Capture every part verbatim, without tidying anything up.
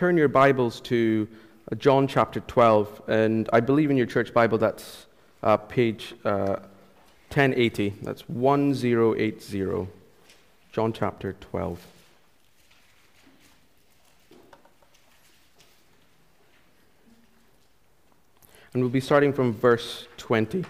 turn your Bibles to John chapter twelve, and I believe in your church Bible that's uh, page uh, ten eighty. That's ten eighty. John chapter twelve. And we'll be starting from verse twenty.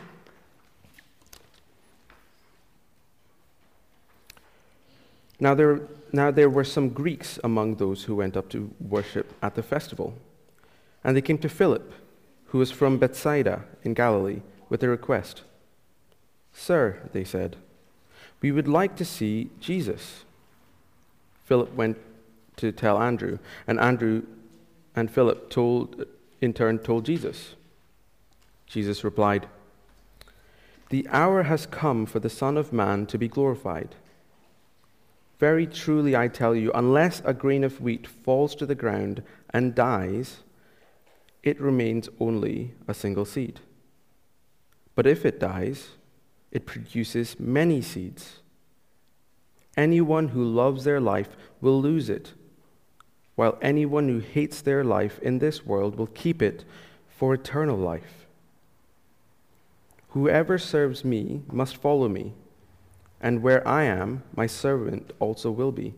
Now there, now there were some Greeks among those who went up to worship at the festival. And they came to Philip, who was from Bethsaida in Galilee, with a request. "Sir," they said, "we would like to see Jesus." Philip went to tell Andrew, and Andrew and Philip told, in turn told Jesus. Jesus replied, "The hour has come for the Son of Man to be glorified. Very truly I tell you, unless a grain of wheat falls to the ground and dies, it remains only a single seed. But if it dies, it produces many seeds. Anyone who loves their life will lose it, while anyone who hates their life in this world will keep it for eternal life. Whoever serves me must follow me, and where I am, my servant also will be.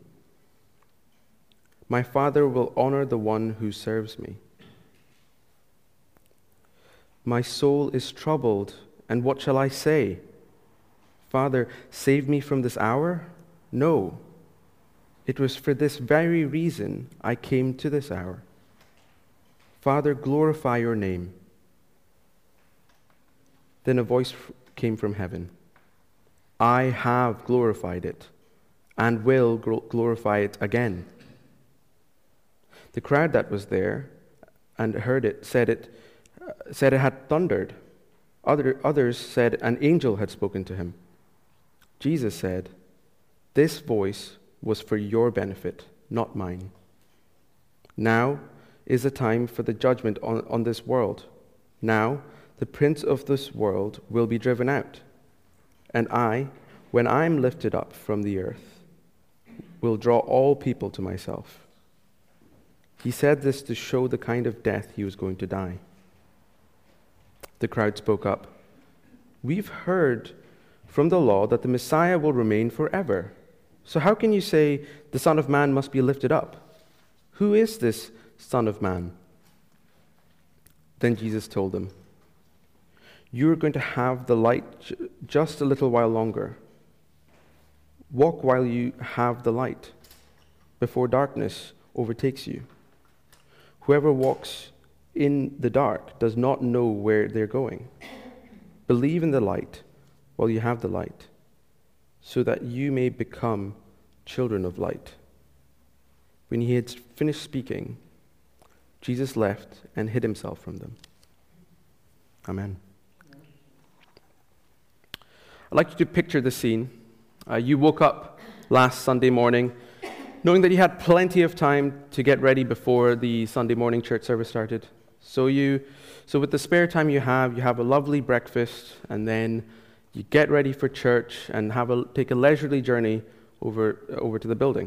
My Father will honor the one who serves me. My soul is troubled, and what shall I say? Father, save me from this hour? No. It was for this very reason I came to this hour. Father, glorify your name." Then a voice came from heaven. "I have glorified it, and will glorify it again." The crowd that was there and heard it said it said it had thundered. Other, others said an angel had spoken to him. Jesus said, "This voice was for your benefit, not mine. Now is the time for the judgment on, on this world. Now the prince of this world will be driven out. And I, when I am lifted up from the earth, will draw all people to myself." He said this to show the kind of death he was going to die. The crowd spoke up. "We've heard from the law that the Messiah will remain forever. So how can you say the Son of Man must be lifted up? Who is this Son of Man?" Then Jesus told them, "You are going to have the light j- just a little while longer. Walk while you have the light, before darkness overtakes you. Whoever walks in the dark does not know where they're going. Believe in the light while you have the light, so that you may become children of light." When he had finished speaking, Jesus left and hid himself from them. Amen. I'd like you to picture the scene. Uh, you woke up last Sunday morning knowing that you had plenty of time to get ready before the Sunday morning church service started. So you, so with the spare time you have, you have a lovely breakfast, and then you get ready for church and have a take a leisurely journey over over to the building.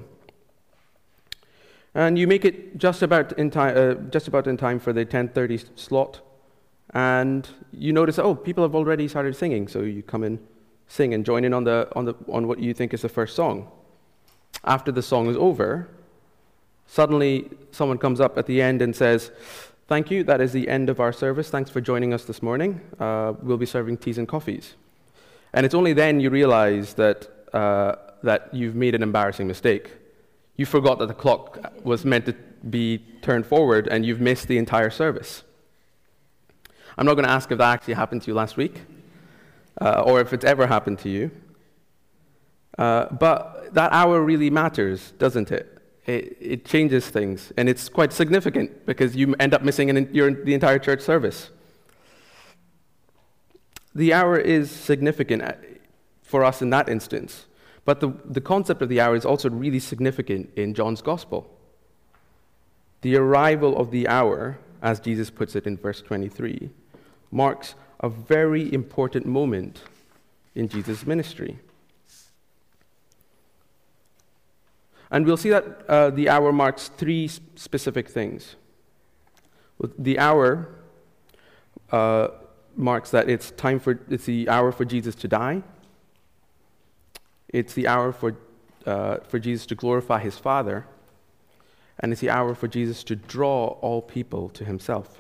And you make it just about in time, uh, just about in time for the ten thirty slot, and you notice, oh, people have already started singing. So you come in, sing, and join in on the on the on what you think is the first song. After the song is over, suddenly someone comes up at the end and says, "Thank you, that is the end of our service. Thanks for joining us this morning. Uh, we'll be serving teas and coffees." And it's only then you realize that uh, that you've made an embarrassing mistake. You forgot that the clock was meant to be turned forward, and you've missed the entire service. I'm not going to ask if that actually happened to you last week, uh, or if it's ever happened to you. Uh, but that hour really matters, doesn't it? It, it changes things, and it's quite significant because you end up missing an, your, the entire church service. The hour is significant for us in that instance, but the, the concept of the hour is also really significant in John's Gospel. The arrival of the hour, as Jesus puts it in verse twenty-three, marks a very important moment in Jesus' ministry. And we'll see that uh, the hour marks three specific things. The hour uh, marks that it's time for it's the hour for Jesus to die. It's the hour for uh, for Jesus to glorify his Father, and it's the hour for Jesus to draw all people to himself.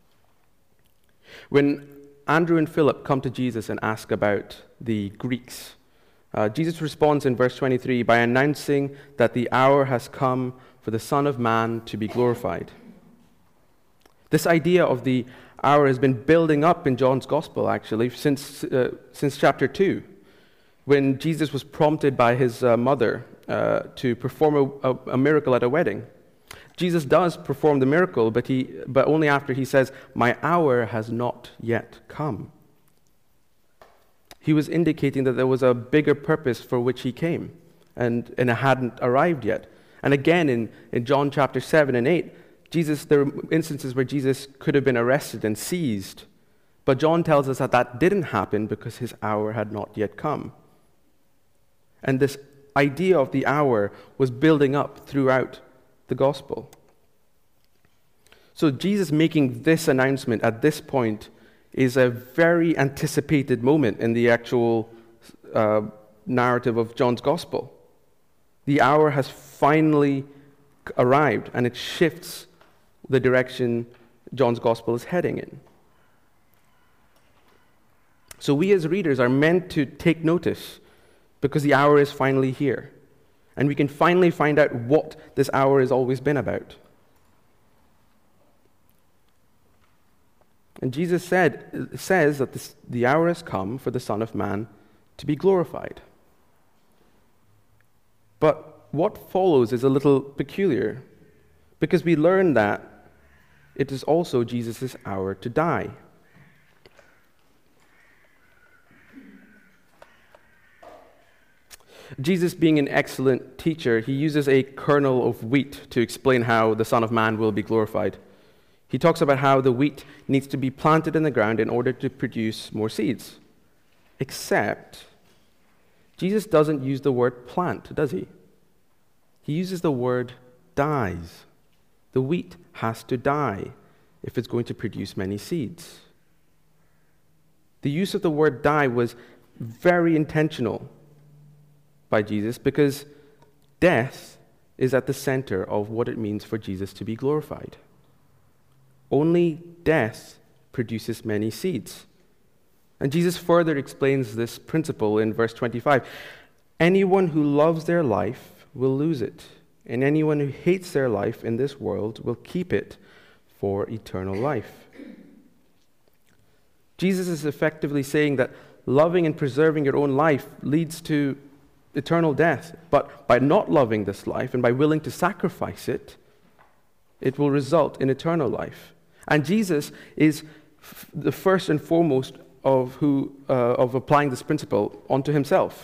When Andrew and Philip come to Jesus and ask about the Greeks, uh, Jesus responds in verse twenty-three by announcing that the hour has come for the Son of Man to be glorified. This idea of the hour has been building up in John's Gospel, actually, since uh, since chapter two, when Jesus was prompted by his uh, mother uh, to perform a, a, a miracle at a wedding. Jesus does perform the miracle, but he but only after he says, "My hour has not yet come." He was indicating that there was a bigger purpose for which he came, and, and it hadn't arrived yet. And again, in, in John chapter seven and eight, Jesus, there are instances where Jesus could have been arrested and seized, but John tells us that that didn't happen because his hour had not yet come. And this idea of the hour was building up throughout the gospel. So Jesus making this announcement at this point is a very anticipated moment in the actual uh, narrative of John's gospel. The hour has finally arrived, and it shifts the direction John's gospel is heading in. So we as readers are meant to take notice because the hour is finally here. And we can finally find out what this hour has always been about. And Jesus said, says that this, the hour has come for the Son of Man to be glorified. But what follows is a little peculiar, because we learn that it is also Jesus' hour to die. Jesus, being an excellent teacher, he uses a kernel of wheat to explain how the Son of Man will be glorified. He talks about how the wheat needs to be planted in the ground in order to produce more seeds. Except, Jesus doesn't use the word plant, does he? He uses the word dies. The wheat has to die if it's going to produce many seeds. The use of the word die was very intentional by Jesus, because death is at the center of what it means for Jesus to be glorified. Only death produces many seeds. And Jesus further explains this principle in verse twenty-five. Anyone who loves their life will lose it, and anyone who hates their life in this world will keep it for eternal life. Jesus is effectively saying that loving and preserving your own life leads to eternal death, but by not loving this life and by willing to sacrifice it, it will result in eternal life. And Jesus is f- the first and foremost of who uh, of applying this principle onto himself.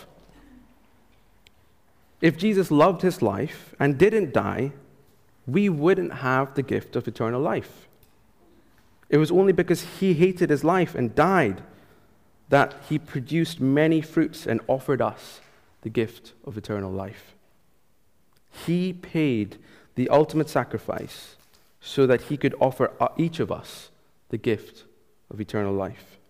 If Jesus loved his life and didn't die, we wouldn't have the gift of eternal life. It was only because he hated his life and died that he produced many fruits and offered us the gift of eternal life. He paid the ultimate sacrifice so that he could offer each of us the gift of eternal life.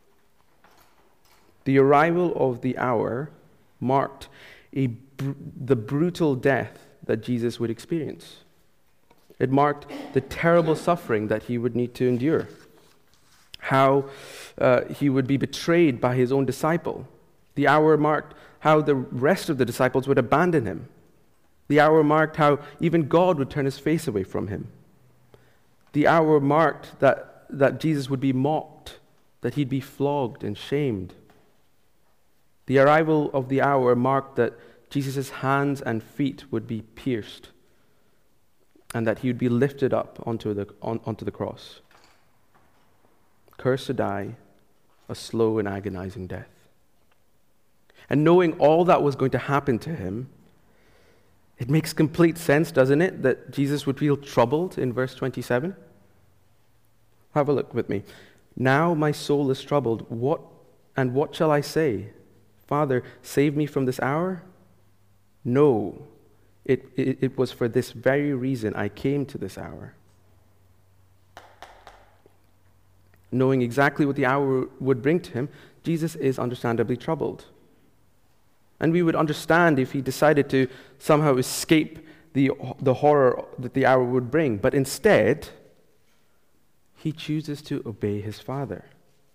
The arrival of the hour marked a br- the brutal death that Jesus would experience. It marked the terrible suffering that he would need to endure. How uh, he would be betrayed by his own disciple. The hour marked how the rest of the disciples would abandon him. The hour marked how even God would turn his face away from him. The hour marked that, that Jesus would be mocked, that he'd be flogged and shamed. The arrival of the hour marked that Jesus' hands and feet would be pierced and that he would be lifted up onto the, on, onto the cross. Cursed to die, a slow and agonizing death. And knowing all that was going to happen to him, it makes complete sense, doesn't it, that Jesus would feel troubled in verse twenty-seven? Have a look with me. Now my soul is troubled. What and what shall I say? Father, save me from this hour? No, It, it, it was for this very reason I came to this hour. Knowing exactly what the hour would bring to him, Jesus is understandably troubled. And we would understand if he decided to somehow escape the, the horror that the hour would bring. But instead, he chooses to obey his Father.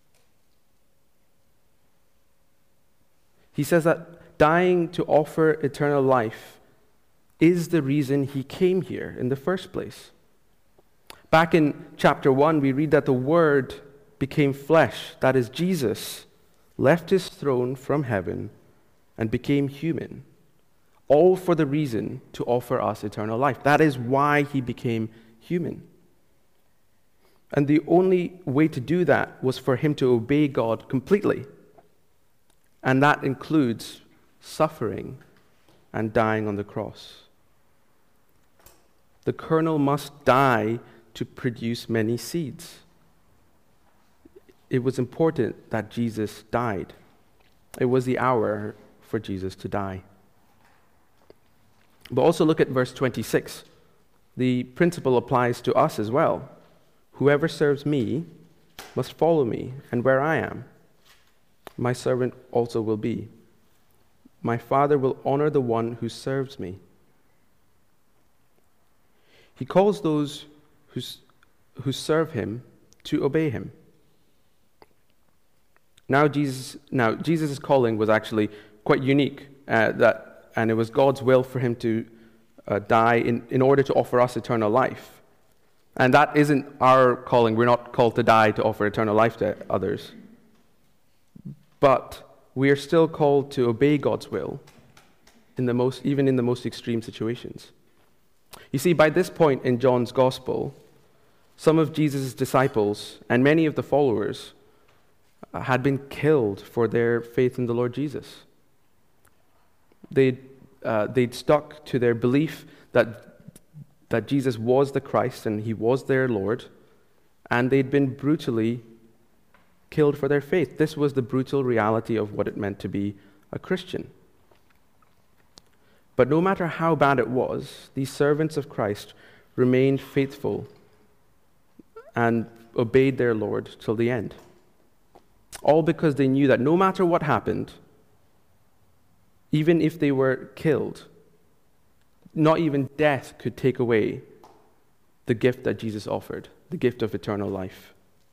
He says that dying to offer eternal life is the reason he came here in the first place. Back in chapter one, we read that the Word became flesh, that is, Jesus left his throne from heaven and became human, all for the reason to offer us eternal life. That is why he became human. And the only way to do that was for him to obey God completely. And that includes suffering and dying on the cross. The kernel must die to produce many seeds. It was important that Jesus died. It was the hour for Jesus to die. But also look at verse twenty-six. The principle applies to us as well. Whoever serves me must follow me, and where I am, my servant also will be. My Father will honor the one who serves me. He calls those who, who serve him to obey him. Now Jesus, now Jesus' calling was actually quite unique, uh, that, and it was God's will for him to uh, die in, in order to offer us eternal life. And that isn't our calling. We're not called to die to offer eternal life to others. But we are still called to obey God's will, in the most, even in the most extreme situations. You see, by this point in John's Gospel, some of Jesus' disciples and many of the followers had been killed for their faith in the Lord Jesus. They'd, uh, they'd stuck to their belief that, that Jesus was the Christ and he was their Lord, and they'd been brutally killed for their faith. This was the brutal reality of what it meant to be a Christian. But no matter how bad it was, these servants of Christ remained faithful and obeyed their Lord till the end. All because they knew that no matter what happened, even if they were killed, not even death could take away the gift that Jesus offered, the gift of eternal life.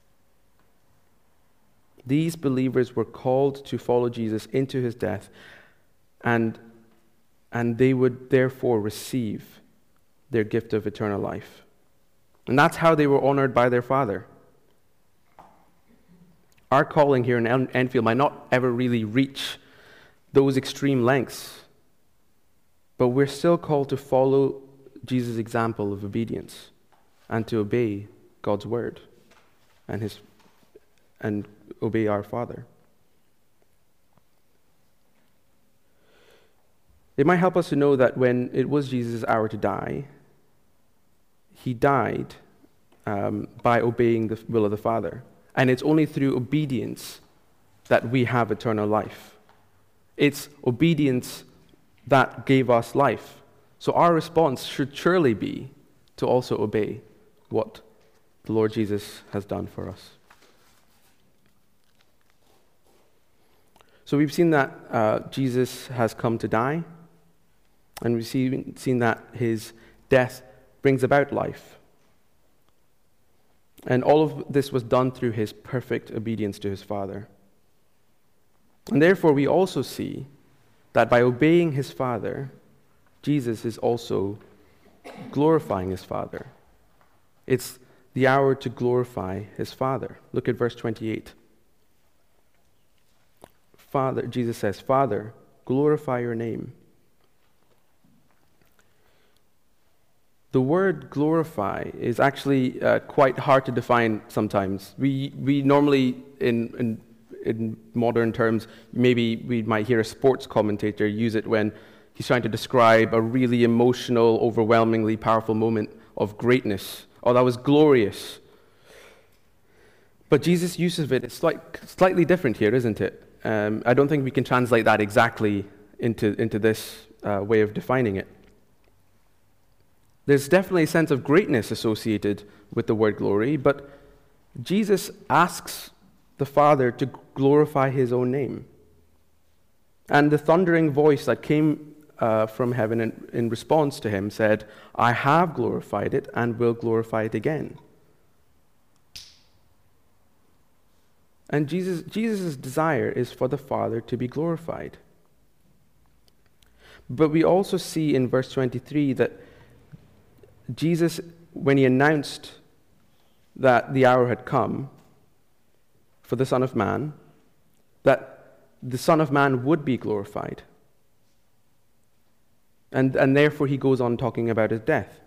These believers were called to follow Jesus into his death, and, and they would therefore receive their gift of eternal life. And that's how they were honored by their Father. Our calling here in Enfield might not ever really reach those extreme lengths, but we're still called to follow Jesus' example of obedience and to obey God's word and his and obey our Father. It might help us to know that when it was Jesus' hour to die, he died um, by obeying the will of the Father. And it's only through obedience that we have eternal life. It's obedience that gave us life. So our response should surely be to also obey what the Lord Jesus has done for us. So we've seen that uh, Jesus has come to die, and we've seen, seen that his death brings about life. And all of this was done through his perfect obedience to his Father. And therefore we also see that by obeying his Father, Jesus is also glorifying his Father. It's the hour to glorify his Father. Look at verse twenty-eight. Father, Jesus says, Father, glorify your name. The word glorify is actually uh, quite hard to define sometimes. We we normally, in, in in modern terms, maybe we might hear a sports commentator use it when he's trying to describe a really emotional, overwhelmingly powerful moment of greatness. Oh, that was glorious. But Jesus' use of it is like slightly different here, isn't it? Um, I don't think we can translate that exactly into, into this uh, way of defining it. There's definitely a sense of greatness associated with the word glory, but Jesus asks the Father to glorify his own name. And the thundering voice that came uh, from heaven in, in response to him said, I have glorified it and will glorify it again. And Jesus, Jesus' desire is for the Father to be glorified. But we also see in verse twenty-three that Jesus, when he announced that the hour had come for the Son of Man, that the Son of Man would be glorified. And, and therefore he goes on talking about his death.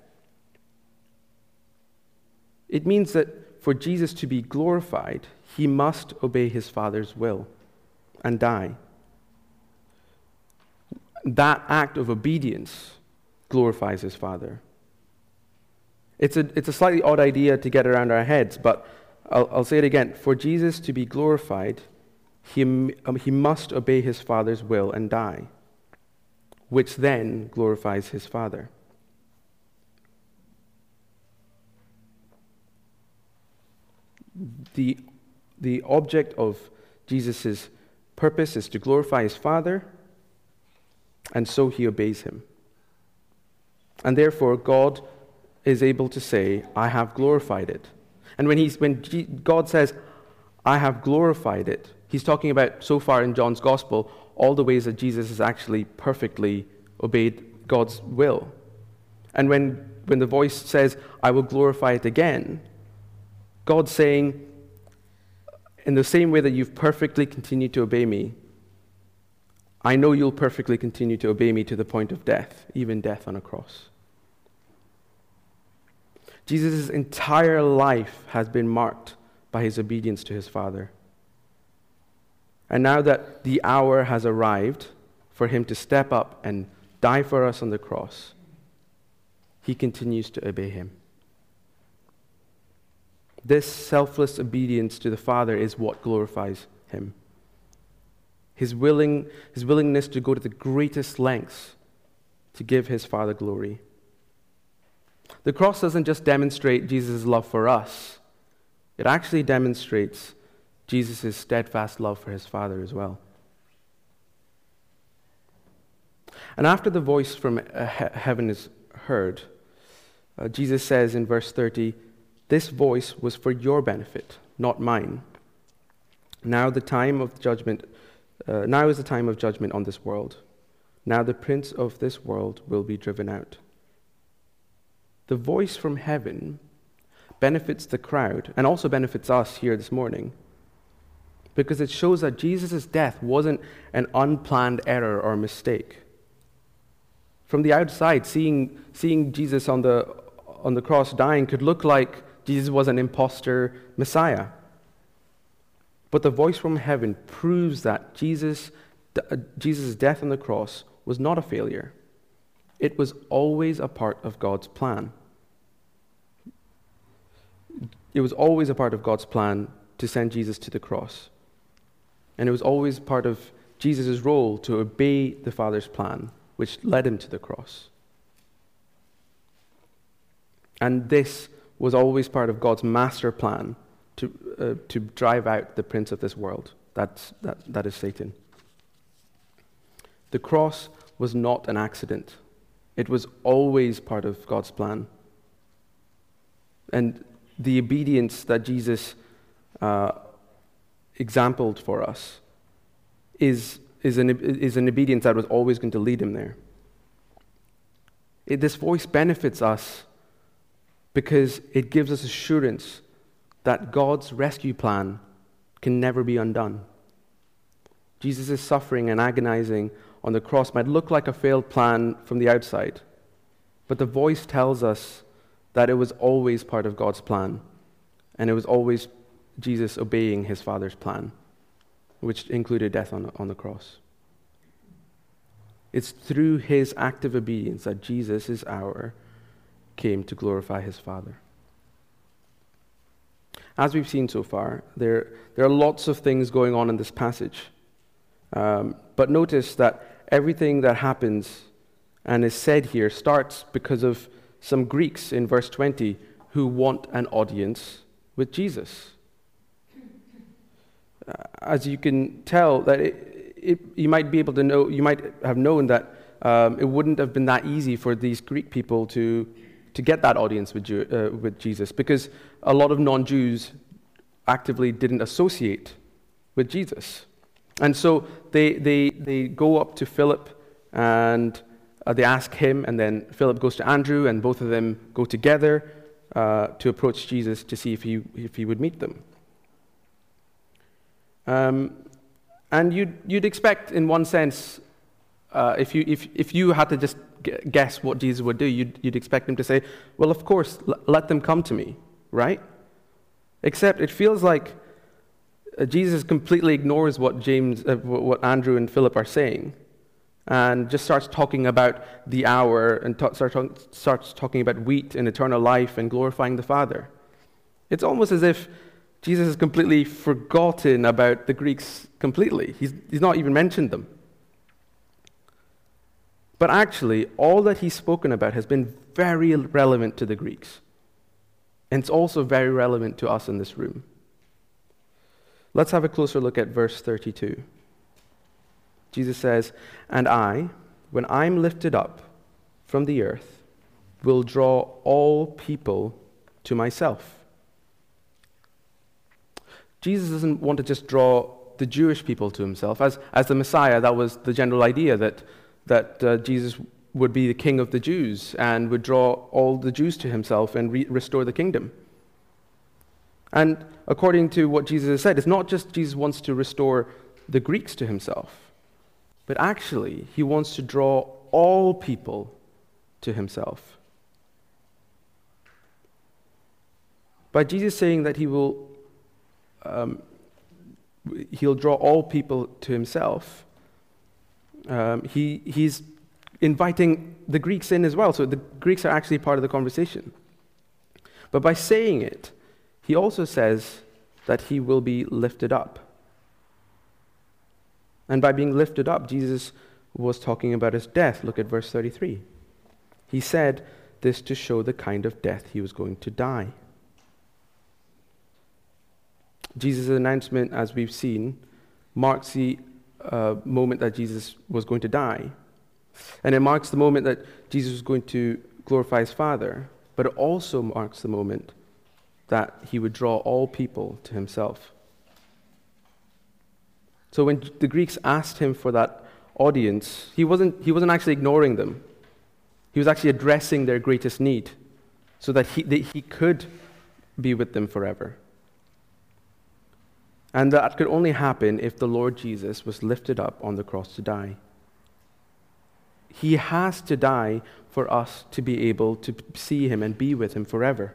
It means that for Jesus to be glorified, he must obey his Father's will and die. That act of obedience glorifies his Father. It's a, it's a slightly odd idea to get around our heads, but I'll, I'll say it again. For Jesus to be glorified, he, um, he must obey his Father's will and die, which then glorifies his Father. The, the object of Jesus' purpose is to glorify his Father, and so he obeys him. And therefore, God is able to say, I have glorified it. And when, he's, when G- God says, I have glorified it, he's talking about, so far in John's Gospel, all the ways that Jesus has actually perfectly obeyed God's will. And when, when the voice says, I will glorify it again, God's saying, in the same way that you've perfectly continued to obey me, I know you'll perfectly continue to obey me to the point of death, even death on a cross. Jesus' entire life has been marked by his obedience to his Father. And now that the hour has arrived for him to step up and die for us on the cross, he continues to obey him. This selfless obedience to the Father is what glorifies him. His willing, his willingness to go to the greatest lengths to give his Father glory. The cross doesn't just demonstrate Jesus' love for us. It actually demonstrates Jesus' steadfast love for his Father as well. And after the voice from heaven is heard, uh, Jesus says in verse thirty, this voice was for your benefit, not mine. Now the time of judgment, uh, now is the time of judgment on this world. Now the prince of this world will be driven out. The voice from heaven benefits the crowd and also benefits us here this morning because it shows that Jesus' death wasn't an unplanned error or mistake. From the outside, seeing, seeing Jesus on the, on the cross dying could look like Jesus was an imposter Messiah. But the voice from heaven proves that Jesus, Jesus' death on the cross was not a failure. It was always a part of God's plan. It was always a part of God's plan to send Jesus to the cross. And it was always part of Jesus' role to obey the Father's plan, which led him to the cross. And this was always part of God's master plan to, uh, to drive out the prince of this world. That's, that, that is Satan. The cross was not an accident. It was always part of God's plan. And the obedience that Jesus uh, exampled for us is, is, an, is an obedience that was always going to lead him there. It, this voice benefits us because it gives us assurance that God's rescue plan can never be undone. Jesus' suffering and agonizing on the cross might look like a failed plan from the outside, but the voice tells us that it was always part of God's plan, and it was always Jesus obeying his Father's plan, which included death on, on the cross. It's through his active obedience that Jesus' hour came to glorify his Father. As we've seen so far, there, there are lots of things going on in this passage. Um, but notice that everything that happens and is said here starts because of some Greeks in verse twenty who want an audience with Jesus. Uh, as you can tell, that it, it, you might be able to know, you might have known that um, it wouldn't have been that easy for these Greek people to to get that audience with, Jew, uh, with Jesus, because a lot of non-Jews actively didn't associate with Jesus. And so they they they go up to Philip, and uh, they ask him, and then Philip goes to Andrew, and both of them go together uh, to approach Jesus to see if he if he would meet them. Um, and you'd you'd expect, in one sense, uh, if you if if you had to just guess what Jesus would do, you'd you'd expect him to say, "Well, of course, l- let them come to me," right? Except it feels like uh, Jesus completely ignores what James, uh, what Andrew and Philip are saying, and just starts talking about the hour and ta- start talk- starts talking about wheat and eternal life and glorifying the Father. It's almost as if Jesus has completely forgotten about the Greeks completely. He's, he's not even mentioned them. But actually, all that he's spoken about has been very relevant to the Greeks. And it's also very relevant to us in this room. Let's have a closer look at verse thirty-two. Jesus says, "And I, when I'm lifted up from the earth, will draw all people to myself." Jesus doesn't want to just draw the Jewish people to himself. As, as the Messiah, that was the general idea, that, that uh, Jesus would be the king of the Jews and would draw all the Jews to himself and re- restore the kingdom. And according to what Jesus has said, it's not just Jesus wants to restore the Greeks to himself, but actually he wants to draw all people to himself. By Jesus saying that he will Um, he'll draw all people to himself, Um, he, he's inviting the Greeks in as well, so the Greeks are actually part of the conversation. But by saying it, he also says that he will be lifted up. And by being lifted up, Jesus was talking about his death. Look at verse thirty-three. He said this to show the kind of death he was going to die. Jesus' announcement, as we've seen, marks the uh, moment that Jesus was going to die. And it marks the moment that Jesus was going to glorify his Father, but it also marks the moment that he would draw all people to himself. So when the Greeks asked him for that audience, he wasn't, he wasn't actually ignoring them. He was actually addressing their greatest need so that he, that he could be with them forever. And that could only happen if the Lord Jesus was lifted up on the cross to die. He has to die for us to be able to see him and be with him forever.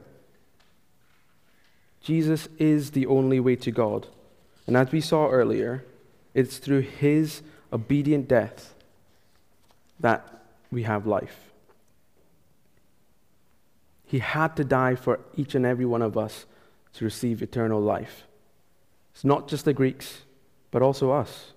Jesus is the only way to God. And as we saw earlier, it's through his obedient death that we have life. He had to die for each and every one of us to receive eternal life. It's not just the Greeks, but also us.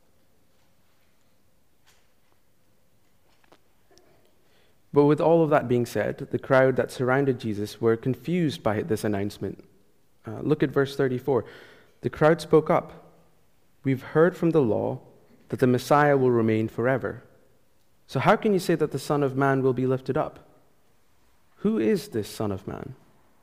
But with all of that being said, the crowd that surrounded Jesus were confused by this announcement. Uh, look at verse thirty-four. The crowd spoke up. We've heard from the law that the Messiah will remain forever. So how can you say that the Son of Man will be lifted up? Who is this Son of Man?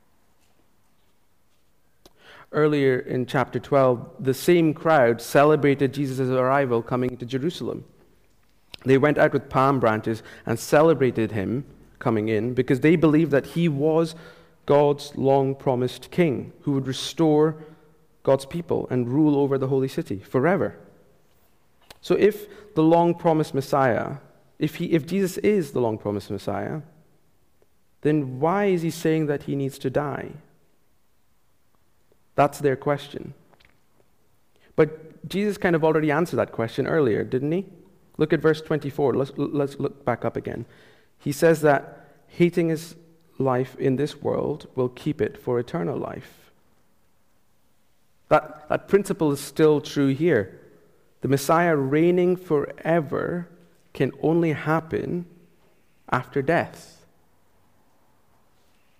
Earlier in chapter twelve, the same crowd celebrated Jesus' arrival coming to Jerusalem. They went out with palm branches and celebrated him coming in because they believed that he was God's long-promised king who would restore God's people and rule over the holy city forever. So if the long-promised Messiah, if he, if Jesus is the long-promised Messiah, then why is he saying that he needs to die? That's their question. But Jesus kind of already answered that question earlier, didn't he? Look at verse twenty-four. Let's, let's look back up again. He says that hating his life in this world will keep it for eternal life. That, that principle is still true here. The Messiah reigning forever can only happen after death.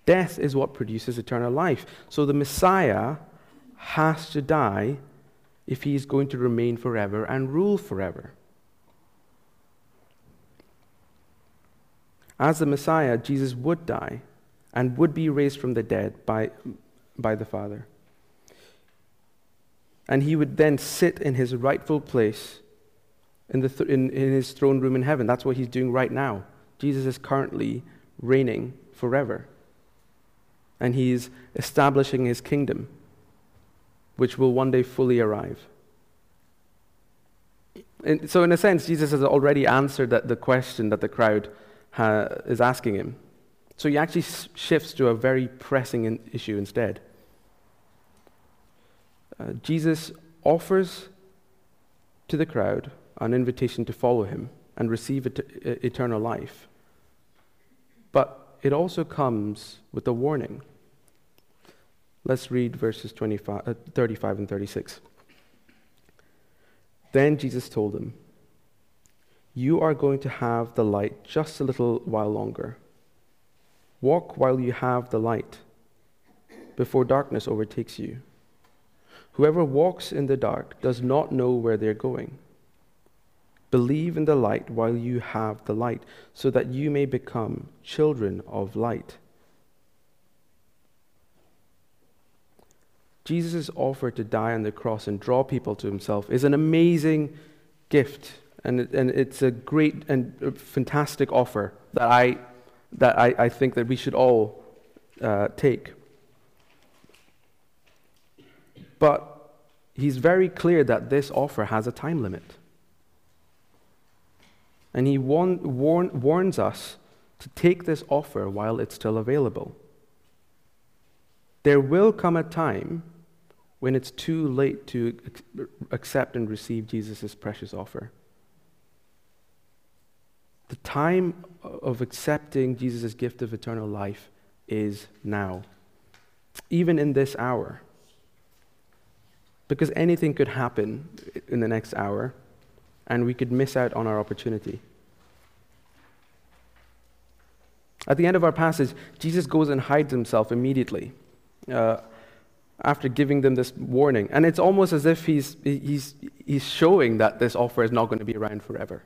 Death is what produces eternal life. So the Messiah has to die if he is going to remain forever and rule forever. As the Messiah, Jesus would die and would be raised from the dead by, by the Father. And he would then sit in his rightful place in, the th- in, in his throne room in heaven. That's what he's doing right now. Jesus is currently reigning forever. And he's establishing his kingdom, which will one day fully arrive. And so in a sense, Jesus has already answered that, the question that the crowd ha, is asking him. So he actually shifts to a very pressing in, issue instead. Uh, Jesus offers to the crowd an invitation to follow him and receive et- eternal life. But it also comes with a warning. Let's read verses twenty-five, uh, thirty-five and thirty-six. Then Jesus told them, "You are going to have the light just a little while longer. Walk while you have the light, before darkness overtakes you. Whoever walks in the dark does not know where they're going. Believe in the light while you have the light, so that you may become children of light." Jesus' offer to die on the cross and draw people to himself is an amazing gift, and it, and it's a great and fantastic offer that I that I, I think that we should all uh, take. But he's very clear that this offer has a time limit. And he warn, warn, warns us to take this offer while it's still available. There will come a time when it's too late to accept and receive Jesus' precious offer. The time of accepting Jesus' gift of eternal life is now, even in this hour. Because anything could happen in the next hour, and we could miss out on our opportunity. At the end of our passage, Jesus goes and hides himself immediately uh, after giving them this warning. And it's almost as if he's, he's, he's showing that this offer is not going to be around forever.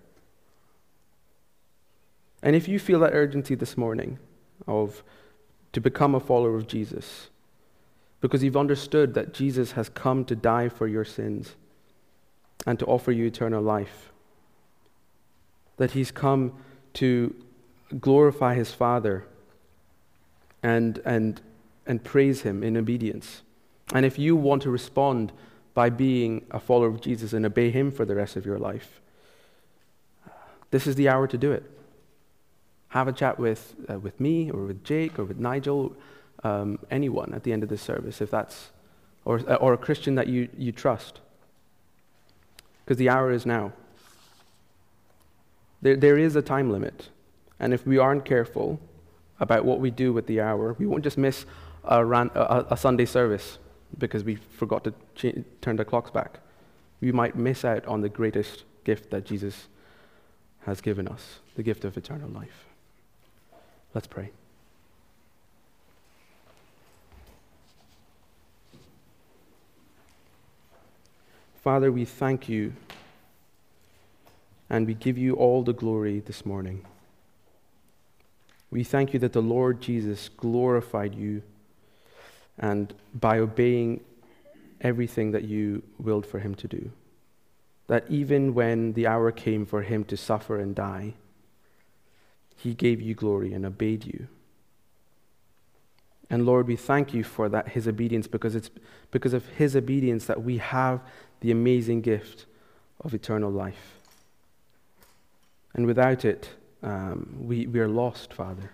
And if you feel that urgency this morning of to become a follower of Jesus, because you've understood that Jesus has come to die for your sins and to offer you eternal life, that he's come to glorify his Father and and and praise him in obedience. And if you want to respond by being a follower of Jesus and obey him for the rest of your life, this is the hour to do it. Have a chat with uh, with me or with Jake or with Nigel, um, anyone at the end of this service, if that's or or a Christian that you you trust, because the hour is now. There there is a time limit. And if we aren't careful about what we do with the hour, we won't just miss a, ran, a, a Sunday service because we forgot to ch- turn the clocks back. We might miss out on the greatest gift that Jesus has given us, the gift of eternal life. Let's pray. Father, we thank you and we give you all the glory this morning. We thank you that the Lord Jesus glorified you, and by obeying everything that you willed for him to do, that even when the hour came for him to suffer and die, he gave you glory and obeyed you. And Lord, we thank you for that, his obedience, because it's because of his obedience that we have the amazing gift of eternal life. And without it, Um, we, we are lost, Father.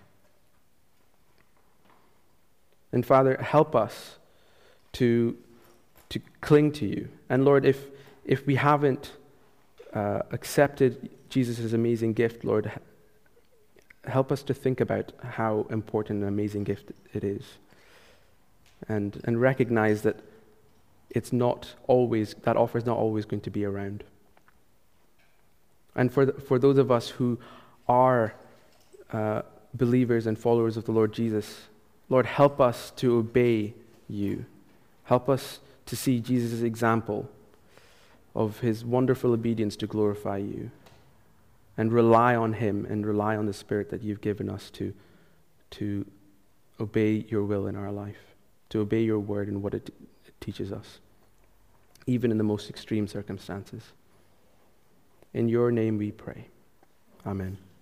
And Father, help us to, to cling to you. And Lord, if, if we haven't uh, accepted Jesus' amazing gift, Lord, help us to think about how important and amazing gift it is. And, and recognize that it's not always, that offer is not always going to be around. And for the, for those of us who are uh, believers and followers of the Lord Jesus, Lord, help us to obey you. Help us to see Jesus' example of his wonderful obedience to glorify you, and rely on him and rely on the Spirit that you've given us to, to obey your will in our life, to obey your word and what it, it teaches us, even in the most extreme circumstances. In your name we pray. Amen.